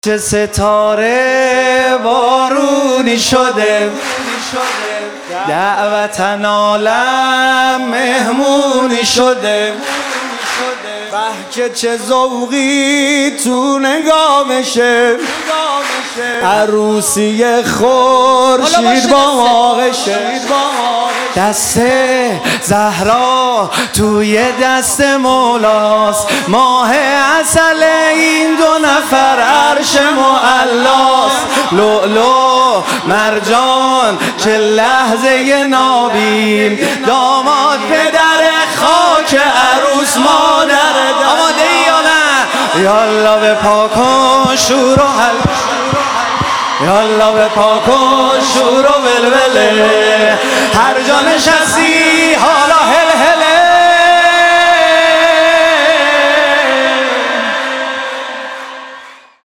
چه ستاره بارونی شده، دعوتن عالم مهمونی شده. که چه ذوقی تو نگامشه، عروسی خورشید با آغشه. دست زهرا توی دست مولاست، ماه عسل این دو نفر عرش معلاست. لؤلؤ مرجان چه لحظه نابیم، داماد پدر خاک عروس مادر. آماده ای یا نه؟ یالا به پاکن شور و حل، یالا به پاکن شور و ولوله، هر جا نشستی حالا